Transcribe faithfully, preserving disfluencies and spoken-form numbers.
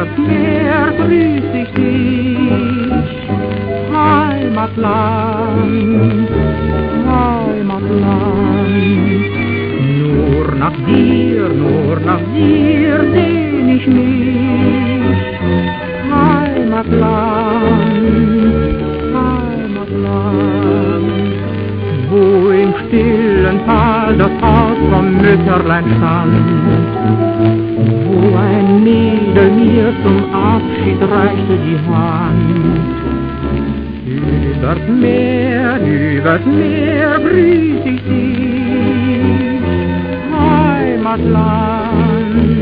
übers Meer grüß ich dich, Heimatland, Heimatland. Nur nach dir, nur nach dir sehn ich mich, Heimatland, Heimatland. Wo im stillen Tal das Haus vom Mütterlein stand, wo ein Mädel mir zum Abschied reichte die Hand. Übers Meer, übers Meer grüß ich dich, Heimatland.